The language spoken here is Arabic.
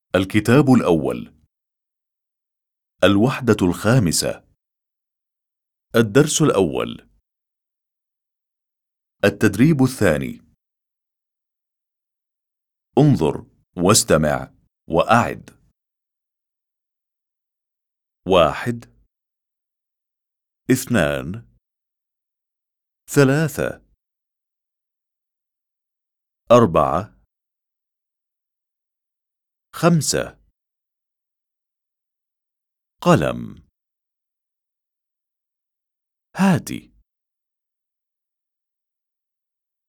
الكتاب الأول. الوحدة الخامسة. الدرس الأول. التدريب الثاني. انظر واستمع وأعد. 1 2 3 4 5 قلم. هاتي.